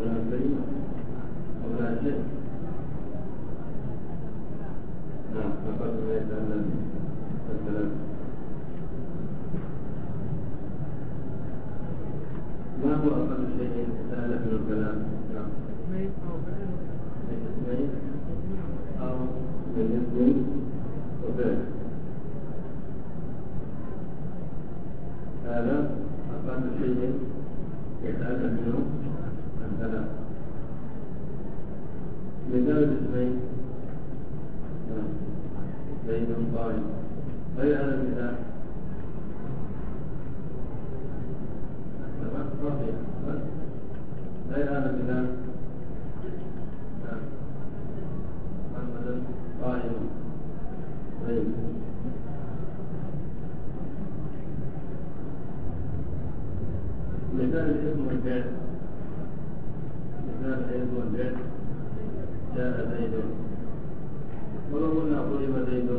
من الكلمة ولا شيء. نعم، فقط ما يتعلم الكلام. ما هو أقل شيء يتألف من الكلام؟ نعم، من اسمين أو من اسم وفعل. هذا أقل شيء يتألف منه الكلام. مثال الاسمين زيد قائم، غير هذا المثال غير هذا المثال محمد قائم زيد. مثال الاسم والفعل، مثال الاسم والفعل جاء زيد، ولو قلنا ضرب زيد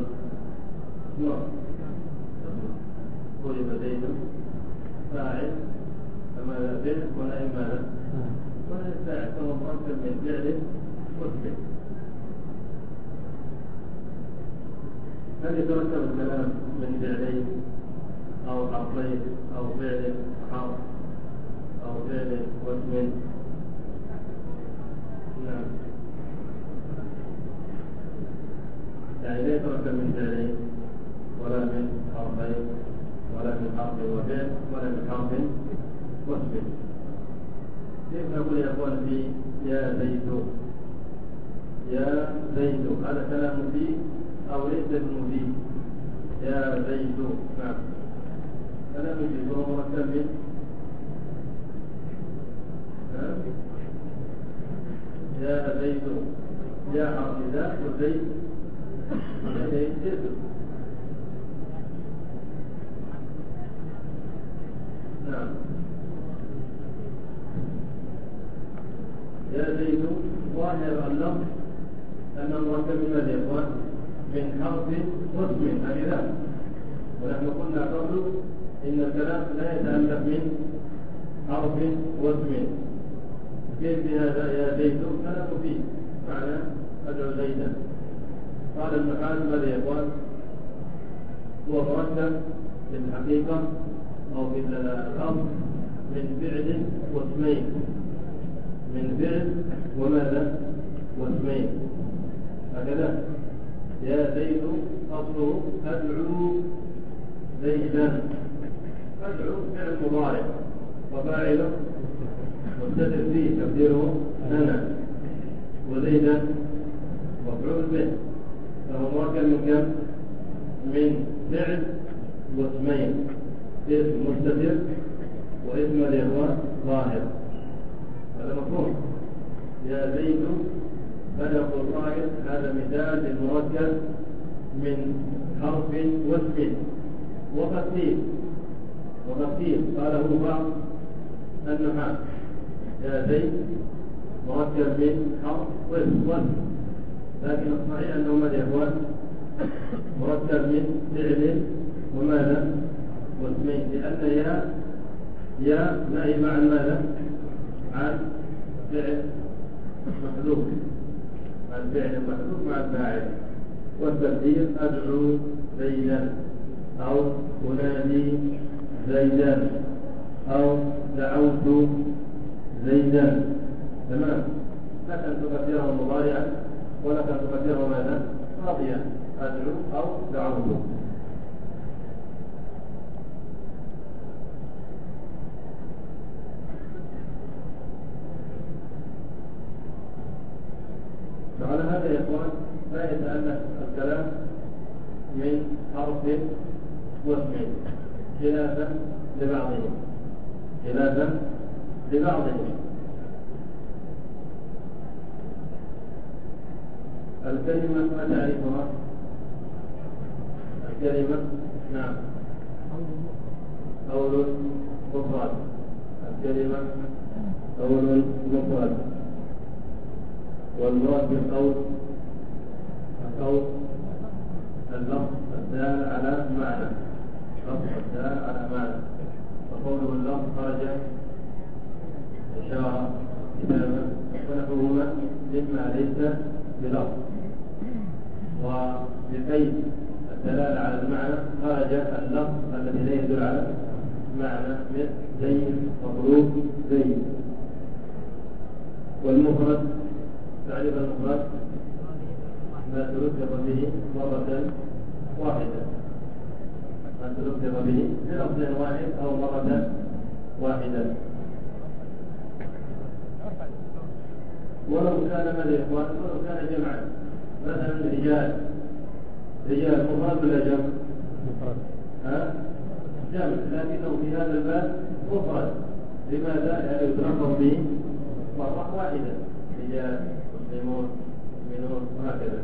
ضرب زيد فاعل، فماذا فعل ونائب ماذا؟ ونائب فاعل، فهو مركب من فعل واسم. هل يتركب الكلام من فعلين أو حرفين أو فعل وحرف أو فعل واسم؟ نعم، يعني لا يتركب من فعلين ولا من حرفين ولا من حرف وفعل ولا من حرف واسم. كيف نقول يا اخوان في يا زيد؟ يا زيد هذا كلام مفيد او ليس بمفيد؟ يا زيد نعم كلام مفيد وهو مركب من يا زيد، يا حرف ذا وزيد زيد. نعم، يا زيد ظاهر اللفظ أنه مركب من ماذا يا إخوان؟ من حرف واسم، هكذا. ونحن قلنا قبل إن الكلام لا يتألف من حرف واسم. كيف بهذا يا زيد؟ كلام فيه معنى أدعو زيدا. قال المحال ماذا يا إخوان؟ هو مركب في الحقيقة أو في الأصل من فعل واسمين، من فعل وماذا؟ واسمين، هكذا. يا زيد أصله أدعو زيدا، أدعو فعل مضارع وفاعله مستتر فيه تقديره أنا، وزيدا مفعول به، فهو مركب من كم؟ من فعل واسمين، اسم مستتر واسم الإخوان ظاهر. هذا مفهوم. يا زيد بدأ القائل هذا مثال للمركب من حرف واسم. وقد قيل قاله بعض النحاة يا زيد مركب من حرف واسم، لكن الصحيح أنه ماذا يا إخوان؟ مركب من فعل وماذا؟ واسمين، لأن يا نائبة عن ماذا؟ عن فعل محذوف، عن فعل محذوف مع الفاعل. والتقدير أدعو زيدا أو أنادي زيدا أو دعوت زيدا، تمام. لك أن تقدره مضارعا ولك أن تقدره ماذا؟ ماضيا، أدعو أو دعوت. فعلى هذا يا إخوان لا يتألف الكلام من حرف واسم، خلافا لبعضهم. الكلمة ما تعرفها؟ الكلمة نعم قول مفرد. الكلمة قول مفرد، والمراد بالقول القول اللفظ الدال على معنى، وقوله اللفظ خرج إشارة كتابة مما ليس بلفظ، وبقيد الدلالة على المعنى خرج اللفظ الذي لا يدل على معنى مثل زيد مطلوب زيد. والمفرد تعريف المفرد ما تلفظ به مرة واحدة، ما تلفظ به بلفظ واحد أو مرة واحدة. ولو كان ماذا يا إخوان؟ ولو كان جمعا، مثلا رجال مفرد ولا جمع؟ جمع، لكنه في هذا الباب مفرد. لماذا؟ يعني يتلفظ به مرة واحدة، رجال مسلمون مؤمنون وهكذا.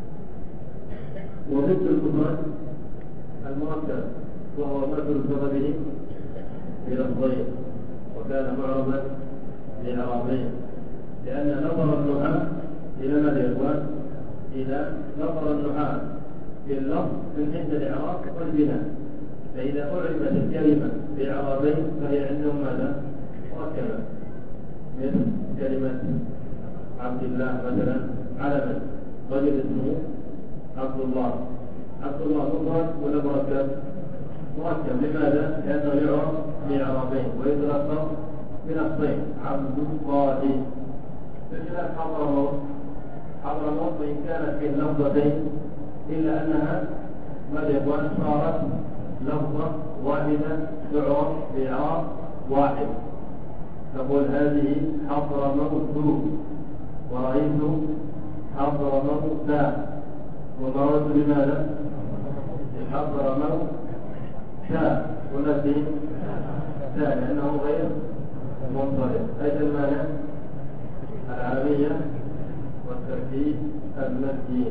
وضد المفرد المركب، وهو ما تلفظ به بلفظين وكان معربا بإعرابين، لأن نظر النحاة إلى ماذا يا إخوان؟ إلى نظر النحاة في اللفظ من عند الإعراب والبناء، فإذا أعربت الكلمة بإعرابين فهي عندهم ماذا؟ مركبة، مثل كلمة عبد الله مثلا علما، رجل اسمه عبد الله. عبد الله مفرد ولا مركب؟ مركب. لماذا؟ لأنه يعرف بإعرابين ويتلفظ بلفظين، عبد الله. بخلاف حضرموت وإن كانت في لفظتين إلا أنها ماذا يقول؟ صارت لفظة واحدة تعرف بإعراب واحد. تقول هذه حضرموت، ورأيت حضرموت، ومررت بماذا؟ حضرموت والذي لأنه غير منصرف. أيضا المانع العالمية والتركيب المادي.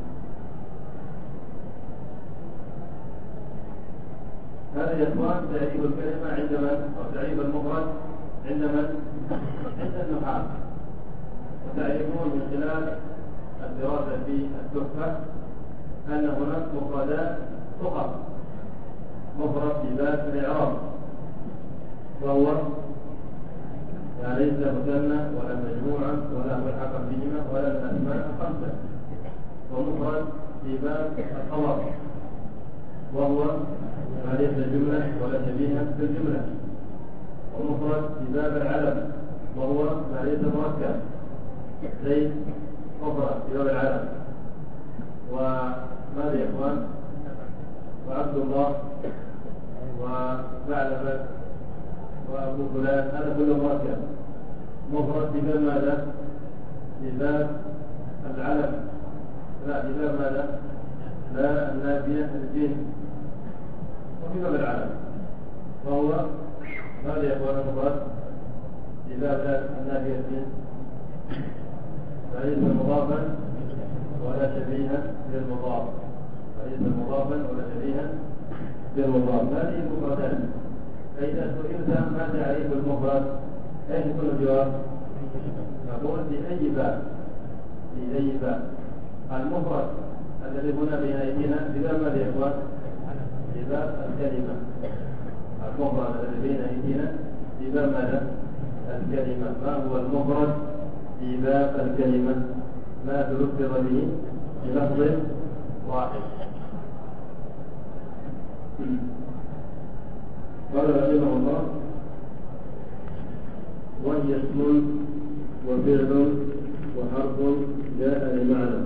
هذا يا إخوان تعريف الكلمة عند من؟ أو تعريف المفرد عند من؟ عند النحاة. وتعرفون من خلال الدراسة في التحفة أن هناك مفردات فقط، مفرد في باب الإعراب وهو ما ليس مثنى ولا مجموعة ولا ملحقا بهما ولا الأسماء الخمسة، ومفرد في باب الخبر وهو ما ليس جملة ولا شبيها بالجملة، ومفرد في باب العلم وهو ما ليس مركب زي مفرد في باب العلم. وماذا يا إخوان؟ وعبد الله وثعلبة وأبو فلان، هذا كله مركب مفرد في باب ماذا؟ في باب العلم، لا في باب ماذا؟ لا النافية الجن، وفي باب العلم وهو ماذا يا إخوان؟ المفرد في باب النافية الجن فليس مضافا ولا شبيها للمضاف، فليس مضافا ولا شبيها للمضاف. هذه المفردات. فإذا سئلت ما تعريف المفرد ايش يكون الجواب؟ نقول في أي باب، في أي باب. المفرد الذي هنا بين أيدينا في باب ماذا يا إخوان؟ في باب الكلمة. المفرد الذي بين أيدينا في باب ماذا؟ الكلمة. ما هو المفرد في باب الكلمة؟ ما تلفظ به بلفظ واحد. قال رحمه الله: وهي اسم وفعل وحرف جاء لمعنى.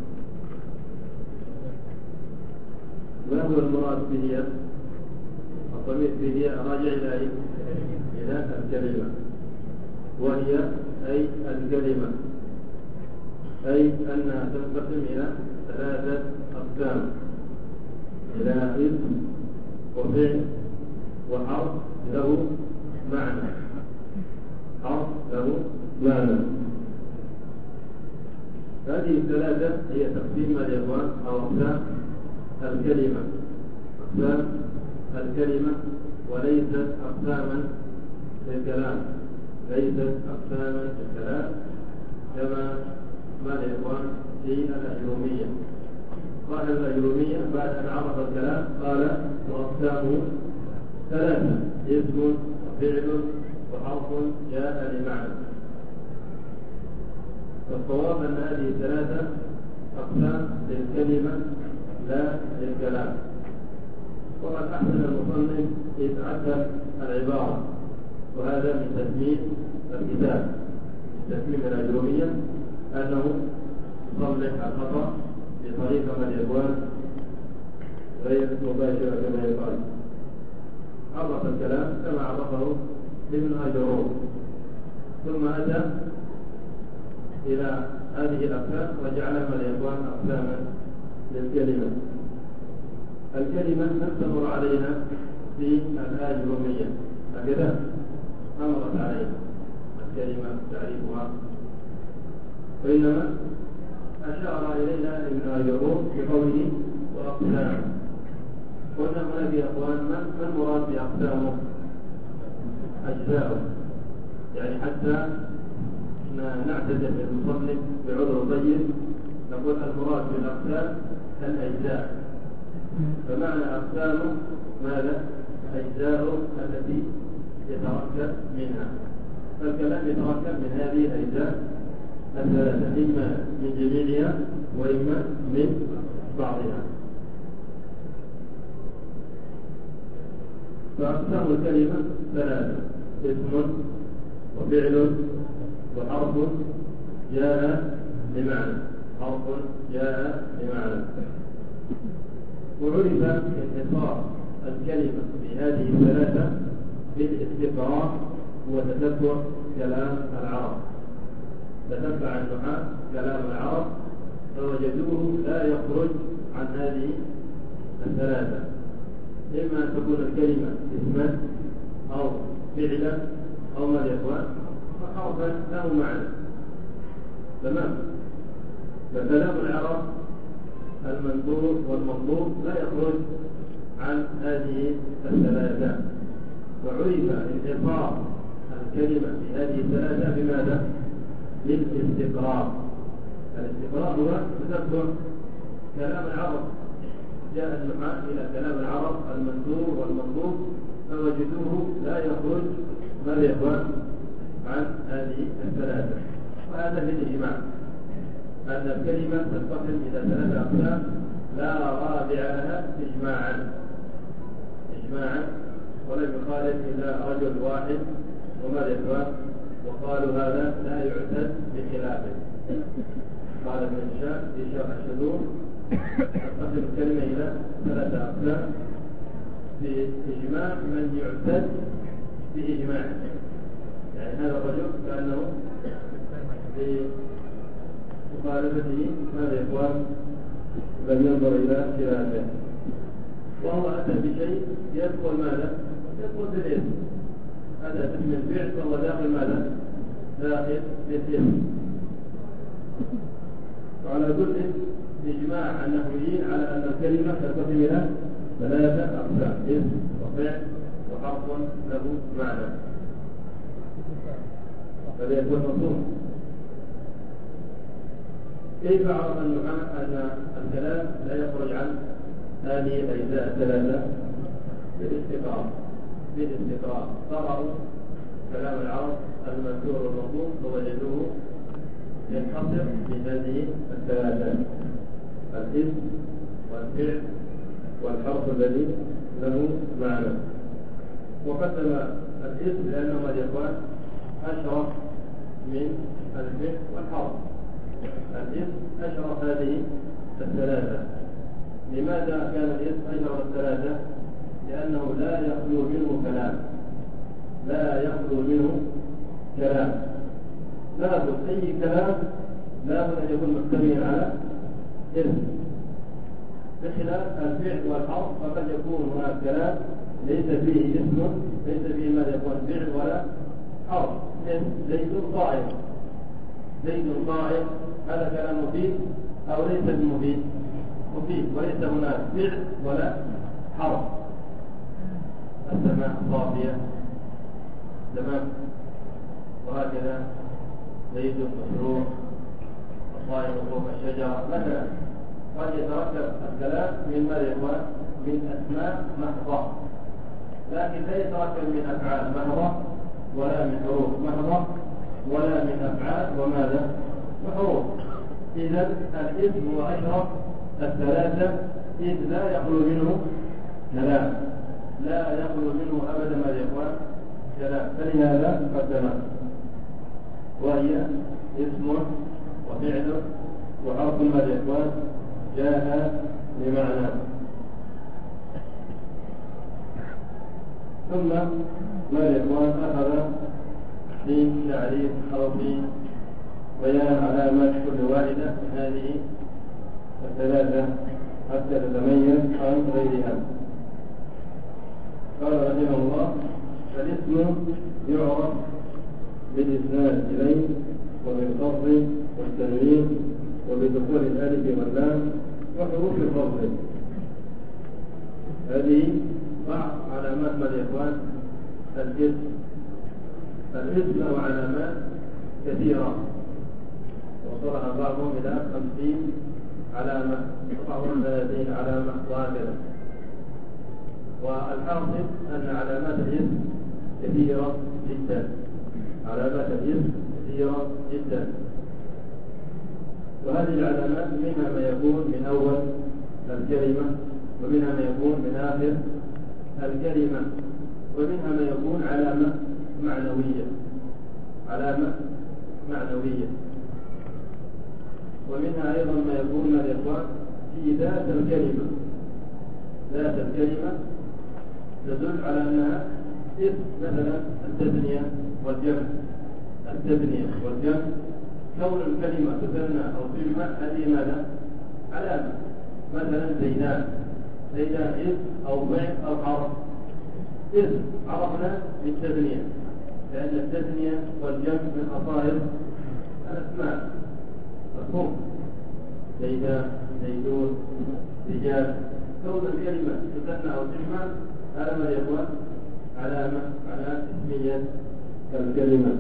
ما هو المراد به؟ الضمير به راجع إلى الكلمة. وهي أي الكلمة، أي أنها تنقسم إلى ثلاثة أقسام: إلى اسم وفعل وحرف له معنى. حرف له معنى. هذه الثلاثة هي تقسيم الإخوان أو أقسام الكلمة، أقسام الكلمة، وليست أقساما في الكلام، ليست أقساما في الكلام كما ما الإخوان في الأجرومية. قال الأجرومية بعد أن عرف الكلام قال: وأقسامه ثلاثة: اسم وفعل وحرف جاء لمعنى. فالصواب أن هذه الثلاثة أقسام للكلمة لا للكلام. وقد أحسن المصنف إذ عدل العبارة، وهذا من تثمين الكتاب، من تثمين الأجرومية، أنه يصلح الخطأ بطريقة من الإخوان غير مباشرة كما يقال. عرف الكلام كما عرفه ابن أجروم، ثم أتى إلى هذه الأقسام وجعلها من الإخوان أقساما للكلمة. الكلمة لم تمر علينا في الأجرومية، هكذا أمرت علينا الكلمة تعريفها، وإنما أشار إلينا ابن أجروم بقوله وأقسام. قلنا هناك يا أخوان ما المراد بأقسامه؟ أجزاؤه، يعني حتى نعتذر المصنف بعذر طيب نقول المراد بالأقسام الأجزاء. فمعنى أقسامه ماذا؟ أجزاؤه التي يتركب منها. فالكلام يتركب من هذه الأجزاء الثلاثة، إما من جميعها وإما من بعضها. فأقسام الكلمة ثلاثة: اسم وفعل وحرف جاء بمعنى. حرف جاء بمعنى. وعرف انحصار الكلمة بهذه الثلاثة بالاستقراء وتتبع كلام العرب. تتبع النحاة كلام العرب فوجدوه لا يخرج عن هذه الثلاثة، إما أن تكون الكلمة اسما أو فعلا أو ما الإخوان فحرفا له معنى. تمام. فكلام العرب المنظور والمنظور لا يخرج عن هذه الثلاثة. وعرف انحصار الكلمة في هذه الثلاثة بماذا؟ بالاستقراء. الاستقراء هو تتبع كلام العرب. جاء النحاة إلى كلام العرب المنثور والمنظور فوجدوه لا يخرج ما يخرج عن هذه الثلاثة. وهذا في الإجماع أن الكلمة تنقسم إلى ثلاثة أقسام لا رابع لها إجماعا ولم يخالف إلا رجل واحد وما يخرج، وقالوا هذا لا يعتد بخلافه. قال ابن هشام في شرح الشذور تنقسم الكلمة إلى ثلاثة أقسام بإجماع من يعتد بإجماعه. يعني هذا الرجل كأنه بمخالفته ماذا يا إخوان لم ينظر إلى خلافه، وهو أتى بشيء يدخل ماذا؟ يدخل في الاسم. هذا اسم الفعل فهو داخل ماذا؟ داخل في الاسم. وعلى كل إجماع النحويين على أن الكلمة تنقسم إلى ثلاثة أقسام: اسم وفعل وحرف له معنى. فلا يكون مفهوم. كيف عرف النحاة أن الكلام لا يخرج عن هذه الأجزاء الثلاثة؟ بالاستقراء. قرأوا كلام العرب المذكور والمطلوب فوجدوه ينحصر في هذه الثلاثة: الاسم والفعل والحرف الذي له معنى. وقدم الاسم لأنه الإخوان أشرف من الفعل والحرف. الاسم أشرف هذه الثلاثة. لماذا كان الاسم أشرف الثلاثة؟ لأنه لا يخلو منه كلام. لابد أي كلام لابد أن يكون مبتنيا على اسم، بخلاف الفعل والحرف فقد يكون هناك كلام ليس فيه اسم، ليس فيه ما يكون فعل ولا حرف. زيد قائم هذا كلام مفيد أو ليس بمفيد؟ مفيد، وليس هناك فعل ولا حرف. السماء صافية، تمام، وهكذا زيد مسرور، الطائر فوق الشجرة مثلا. قد يتركب الكلام من ماذا يا إخوان؟ من أسماء محضة، لكن لا يتركب من أفعال محضة ولا من حروف محضة ولا من أفعال وماذا؟ وحروف. إذا الاسم هو أشرف الثلاثة، إذ لا يخلو منه كلام، لا يخلو منه أبدا ما يقال كلام، فلهذا قدمه، وهي اسم وفعل وحرف ما يقال جاء بمعنى. ثم ما يقال أخذ في تعريف أو في بيان علامات كل واحدة من هذه الثلاثة حتى تتميز عن غيرها. قال رحمه الله: فالاسم يعرف بالإسناد إليه وبالخفض والتنوين وبدخول الألف واللام وحروف الخفض. هذه بعض علامات ما الإخوان الاسم. الاسم له علامات كثيرة وصلها بعضهم إلى 50 علامة وبعضهم 30 علامة وهكذا. والحاصل أن علامات الاسم كثيرة جدا، علامات الاسم كثيرة جدا. وهذه العلامات منها ما يكون من أول الكلمة، ومنها ما يكون من آخر الكلمة، ومنها ما يكون علامة معنوية، علامة معنوية، ومنها أيضا ما يكون من الإخوان في ذات الكلمة، ذات الكلمة تدل على أنها اسم، مثلا التثنية والجمع. التثنية والجمع كون الكلمة تثنى أو تجمع هذه ماذا؟ علامة. مثلا زيدان، زيدان اسم أو فعل أو حرف. اسم عرفنا بالتثنية لأن التثنية والجمع من خصائص الأسماء، مفهوم؟ زيدان، زيدون، رجال. كون الكلمة تثنى أو تجمع هذا ما يكون علامة على اسمية الكلمة.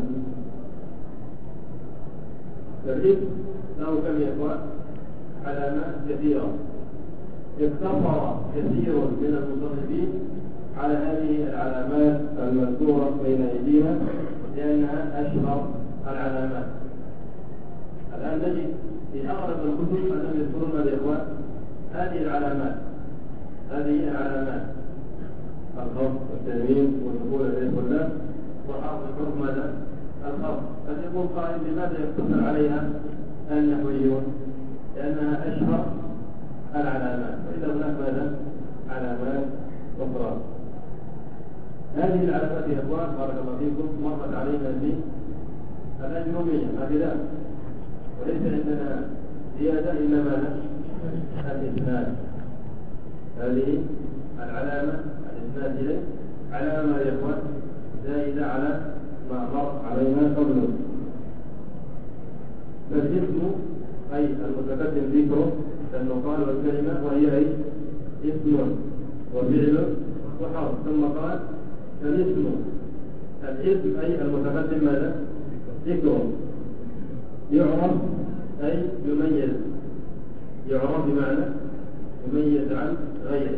فالاسم له كم يكون علامات كثيرة. اقتصر كثير من المصنفين على هذه العلامات المذكورة بين أيدينا لأنها أشهر العلامات. الآن نجد في أغلب الكتب أنهم يذكرون الإخوان هذه العلامات، هذه العلامات: الخفض والتنوين ودخول الألف واللام وحرف الحروف ماذا؟ الخفض. قد يقول قائل: لماذا يقتصر عليها النحويون؟ لأنها أشهر العلامات، وإذا هناك ماذا؟ علامات أخرى. هذه العلامات يا إخوان بارك الله فيكم مرت علينا في الأجرومية هكذا، وليس عندنا زيادة إلا ماذا؟ الإسناد. هذه العلامة الإسناد إليه علامة يا إخوان زائدة على ما مر علينا قبله. فالاسم أي المتقدم ذكره لأنه قال والكلمة وهي أي اسم وفعل وحرف، ثم قال فالاسم، الاسم أي المتقدم ماذا؟ ذكره. يعرف أي يميز، يعرف بمعنى يميز عن غيره.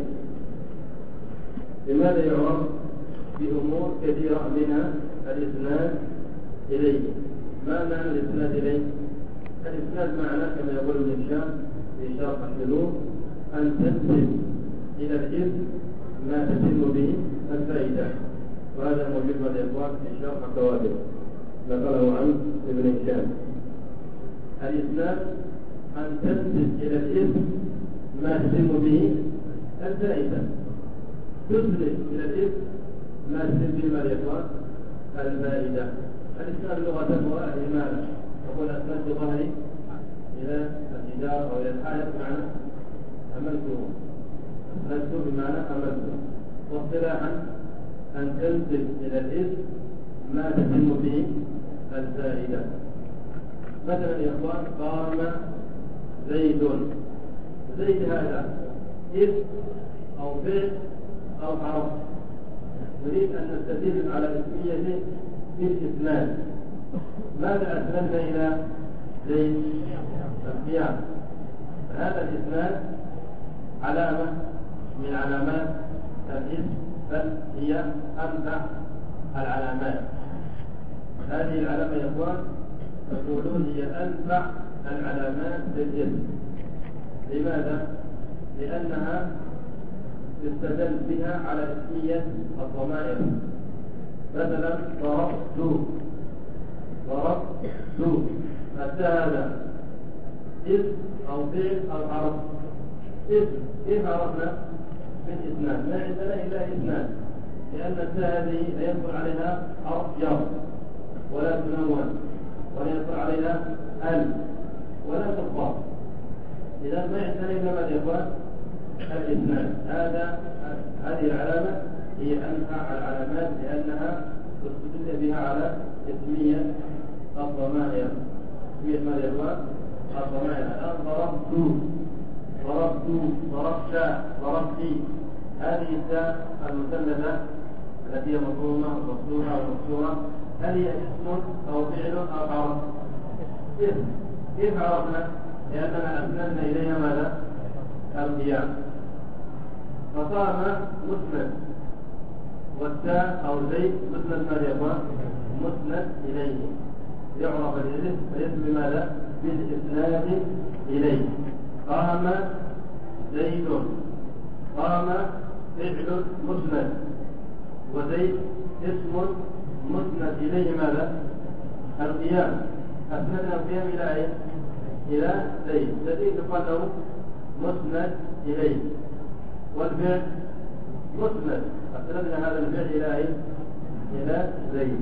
لماذا يعرف؟ بأمور كثيرة منها الإسناد إليه. ما معنى الإسناد إليه؟ الإسناد معنى كما يقول ابن هشام في شرح الحلول أن تنسب إلى الاسم ما تتم به الفائدة، وهذا موجود مع الإخوان في شرح الكواكب نقله عن ابن هشام. الإسناد أن تنسب إلى الاسم ما تتم به الفائدة، تسند إلى الاسم ما تتم به الإخوان الفائدة. الإسناد لغة هو الإمالة، يقول أسندت ظهري إلى الجدار أو إلى الحائط بمعنى أملته، أسندت بمعنى أملته. واصطلاحا أن تنسب إلى الاسم ما تتم به الفائدة. مثلا يا إخوان قام زيد، زيد هذا اسم أو فعل أو حرف، نريد أن نستدل على اسميته بالإسناد. ماذا أسندنا إلى زيد؟ القيام. هذا الإسناد علامة من علامات الاسم، بل هي أنفع العلامات. هذه العلامة يا إخوان يقولون هي أنفع العلامات للاسم. لماذا؟ لأنها يستدل بها على اسمية الضمائر. مثلا ضربت، هذا اسم أو فعل أو حرف. اسم كيف عرفنا؟ بالإسناد، لا عندنا إلا إسناد، لأن التاء هذه لا يدخل عليها حرف جر ولا تنون ولا يدخل عليها ولا تضاف. إذا ما عندنا إلا ماذا يا إخوان؟ الإسناد. هذه العلامة هي أنفع العلامات لأنها تستدل بها على اسمية الضمائر. اسمية ماذا يا إخوان؟ الضمائر. الآن ضربت، هذه التاء المثلثة التي هي مضمومة ومفتوحة ومكسورة، هل هي اسم أو فعل أو حرف؟ اسم. كيف عرفنا؟ لأننا أسندنا إليها ماذا؟ القيام. فقام مسند، والتاء أو زيد مسند ماذا يا إخوان؟ مسند إليه، يعرف الاسم بماذا؟ بالإسناد إليه. قام زيد، قام فعل مسند، وزيد اسم مسند إليه ماذا؟ القيام. أسندنا القيام إلى أين؟ إلى زيد. زيد يقال له مسند إليه، والفعل مسند. أسندنا هذا الفعل إلى أين؟ إلى زيد.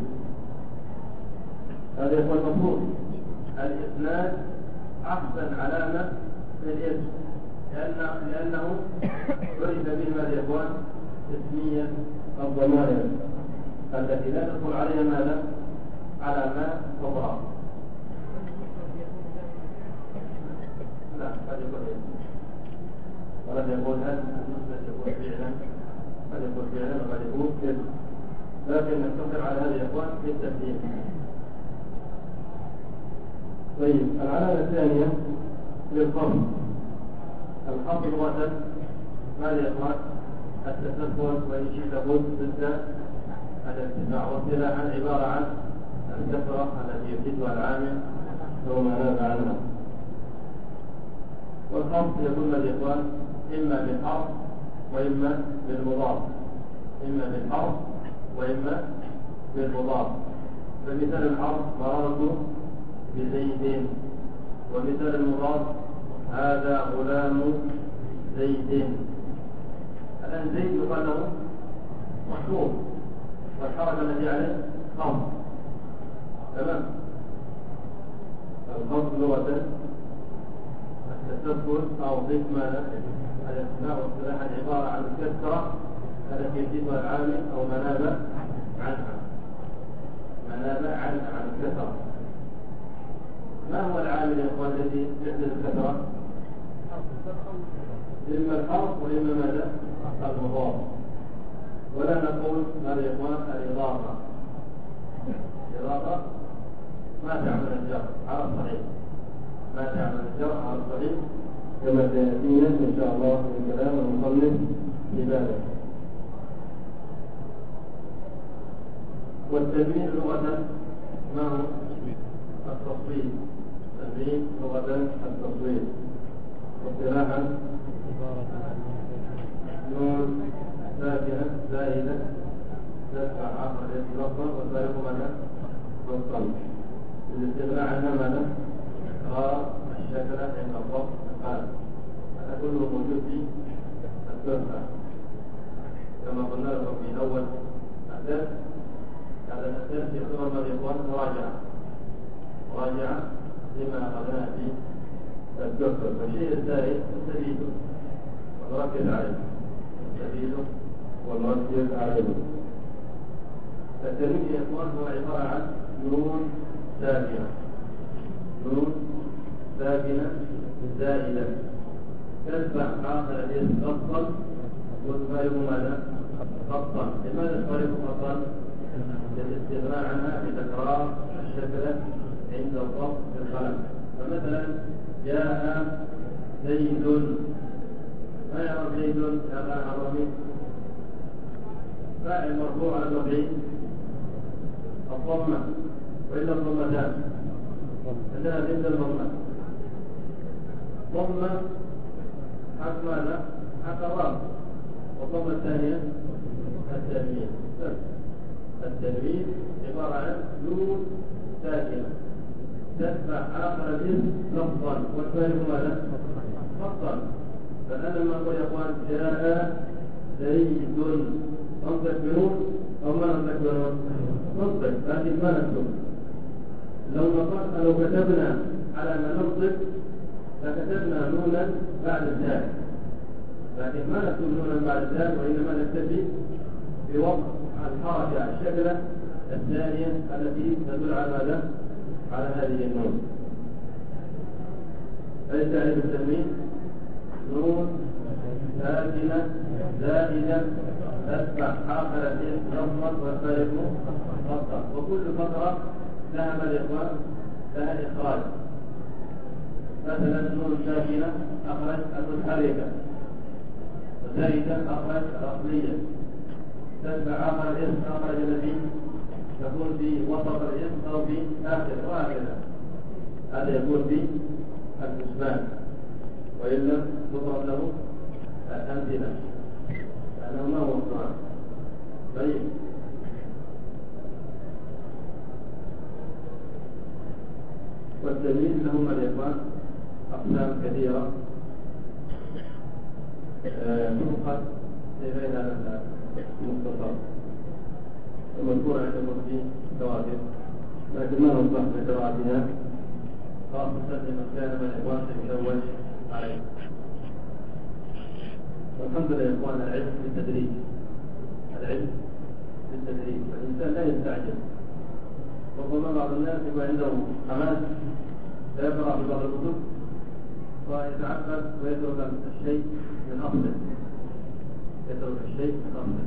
هذا يقول المفروض الإسناد أحسن علامة للاسم، لأنه عرف به ماذا يا إخوان؟ اسمية الضمائر التي لا تدخل عليها ماذا؟ علامات أخرى. لا، قد يكون وقد يقول هل المسند يكون فعلا، قد يكون فعلا وقد يكون اسم، لكن نقتصر على هذه يا إخوان للتمثيل. طيب، العلامة الثانية للخفض. الخفض لغة ماذا يا إخوان؟ التسفل، وإن شئت قلت ضد الارتفاع، واصطلاحا عبارة عن الكثرة التي يفيدها العامل أو ما ناب عنها. والخفض يكون ماذا يا إخوان؟ إما بالحرف وإما بالمضاف، إما بالحرف وإما بالمضاف. فمثال الحرف مررت بزيد، ومثال المضاف هذا غلام زيد. الآن زيد يقال له مخفوض، والحركة التي عليه خفض. تمام. الخفض لغة التسفل أو ضد ماذا؟ الارتفاع، واصطلاحا عبارة عن الكسرة التي يفيدها العامل أو مناب عنها، عن الكسرة. ما هو العامل يا إخوان الذي يحدث الكسرة؟ إما الحرف وإما ماذا؟ المضاف. ولا نقول ماذا يا إخوان؟ الإضافة. الإضافة ما تعمل الجر على الصحيح، ما تعمل الجر على الصحيح، كما سيأتينا إن شاء الله من كلام المصنف في ذلك. والتنوين لغة ما هو؟ التصوير. التنوين لغة التصوير، واصطلاحا نون ساكنة زائدة تدفع آخر يتلفظ والبالغ ماذا؟ والصمت. الاستغناء عنها ماذا؟ الشكلة عند الضبط القلم. هذا كله موجود في التوسع كما قلنا لكم في أول الدرس. هذا الدرس يعتبر ماذا يا إخوان؟ مراجعة لما أخذناه في الدكتور. فالشيء الثاني نستفيده ونركز عليه، التنوين يا إخوان هو عبارة عن نون ساكنة زائدة تتبع آخر الاسم خطا وتفارق ماذا؟ خطا. لماذا تفارق خطا؟ للاستغناء عنها بتكرار الشكل عند الضبط بالقلم. فمثلا جاء زيد، ما يعرف زيد يا أخي حرمي؟ فاعل مرفوع على الرفع الضمة، وإلا الضمتان. عندنا ضد الضمة. ضمة حق ماذا؟ حق الراء. والضمة الثانية التنوين. التنوين عبارة عن نون ساكنة تتبع آخر الاسم لفظا والفارق ماذا؟ خطا. فالآن لما نقول يا اخوان جاء زيد ننطق بنون أو ما ننطق بنون؟ ننطق لكن ما نكتب. لو كتبنا على ما ننطق لكتبنا نونا بعد الزال، لكن ما نكتب نونا بعد الزال، وإنما نكتفي بوضع الحركة الشكلة الثانية التي تدل على ماذا؟ على هذه النون. أي تعريف التنوين؟ نون ساكنة زائدة تتبع آخر الاسم لفظا والفارق خطا. وكل فترة لها ماذا يا إخوان؟ لها إخراج. مثلا نون ساكنة أخرج المتحركة، وزائدة أخرج الأصلية، تتبع آخر الاسم أخرج الذي تكون في وسط الاسم أو في آخره وهكذا. هذا يكون في الحسبان، وإلا تضرب له أمثلة لأنه ما هو مصنوع. طيب والتنوين لهم الإخوان أقسام كثيرة تؤخذ في غير هذا المختصر المذكور عندكم في كواكب، لكن ما ننصح بقراءتها خاصة لمن كان من الإخوان يتزوج عليه. والحمد لله يا إخوان العلم بالتدريج، العلم بالتدريج، والإنسان لا يستعجل. ربما بعض الناس يكون عنده حماس فيقرأ في بعض الكتب ويتعقد ويترك الشيء من أصله، يترك الشيء من أصله.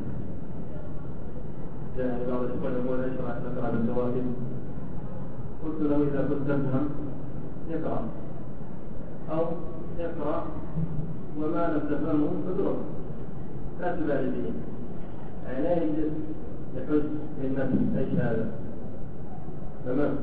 يعني بعض الإخوان يقول اشرح نقرأ بالكواكب، قلت له إذا كنت تفهم يقرأ، أو يقرأ وما لم تفهمه اترك، لا تبالي به. يعني لا يجلس يحس بالنفس ايش هذا، تمام.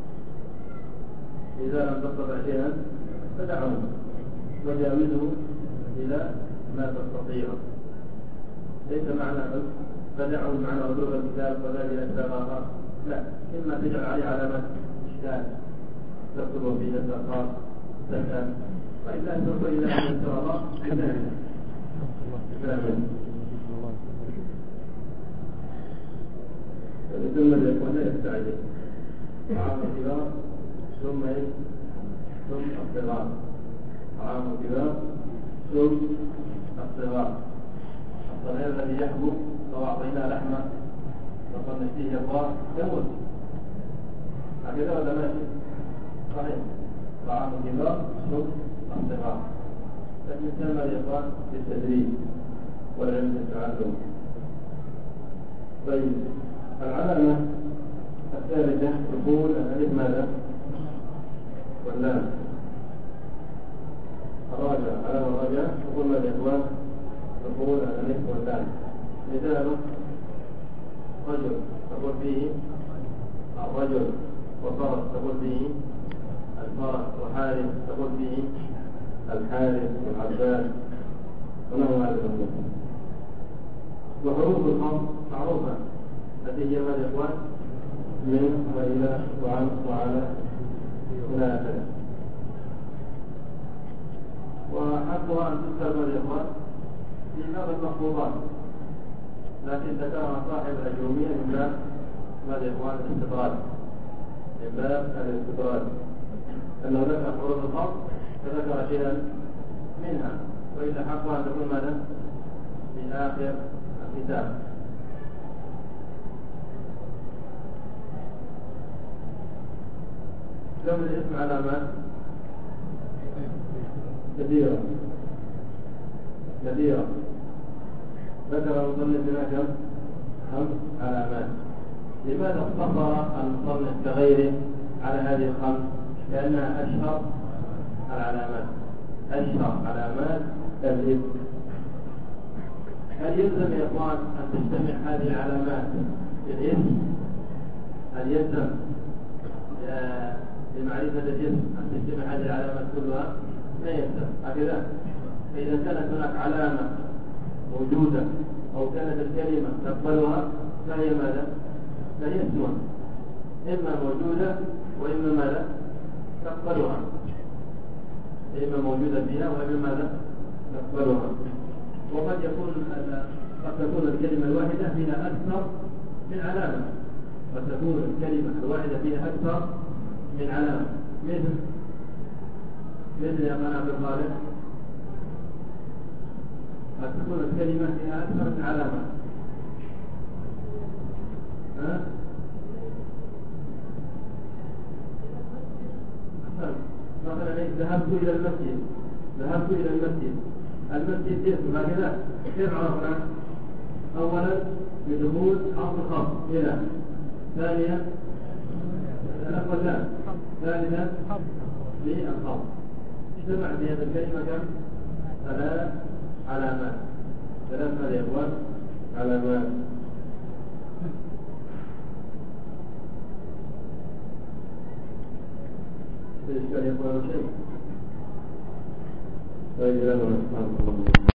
إذا لم تستطع شيئا فدعه وجاوزه إلى ما تستطيع. ليس معنى فدعه معنى أضرب الكتاب ولا لأسباب آخر، لا، إما تجعل عليه علامات إشكال تكتب فيه الأخر تسأل، وإلا أن تقول إلى أن يسر الله ثم يكون لا يستعجل. طعام الكبار ثم الصغار، طعام الكبار ثم الصغار. الصغير الذي يحبو لو أعطيناه لحمة وصنعتيه يبغى يموت، هكذا ولا ماشي؟ صحيح. طعام الكبار ثم الصغار، فالإنسان لا يقرأ بالتدريج والعلم بالتعلم. طيب العلامة الثالثة دخول الألف ماذا؟ واللام. الراجع، علامة الراجع دخول ماذا يا إخوان؟ دخول الألف واللام. مثاله رجل تقول فيه الرجل، وفرس تقول فيه الفرس، وحارث تقول فيه الحارث والعباس ونحو هذا الأمور. وحروف الخفض معروفة التي هي ماذا يا إخوان؟ من وإلى وعن وعلى إلى آخره. وحقها أن تذكر ماذا يا إخوان؟ في باب المخفوضات، لكن ذكرها صاحب الأجرومية من باب ماذا يا إخوان؟ الاستطراد، من باب الاستطراد، أنه ذكر حروف الخفض فذكر شيئا منها، وإلا حقها أن تكون ماذا؟ في آخر الكتاب. كم الاسم علامات؟ كثيرة كثيرة. ذكر المصنف هنا كم؟ 5 علامات. لماذا اقتصر المصنف كغيره على هذه ال5؟ لأنها أشهر العلامات، أشهر علامات الاسم. هل يلزم يا إخوان أن تجتمع هذه العلامات في الاسم؟ هل يلزم لمعرفة الجسم أن تجتمع هذه العلامات كلها ما ينفع هكذا. فإذا كانت هناك علامة موجودة أو كانت الكلمة تقبلها فهي ماذا؟ فهي اسمها إما موجودة وإما ماذا؟ تقبلها، إما موجودة فيها وإما ماذا؟ تقبلها. وقد تكون الكلمة الواحدة فيها أكثر من علامة، قد تكون الكلمة الواحدة فيها أكثر من علامة، مثل يا قناة الخالق قد تكون الكلمة فيها أكثر من علامة. مثلا ذهبت إلى المسجد، المسجد اسم هكذا كيف عرفنا؟ أولا بدخول حرف الخفض إلى، ثانيا ثالثا بالخفض. اجتمع في هذه الكلمة كم؟ 3 علامات، 3 يا إخوان علامات. إيش كان يقول شيء؟ طيب،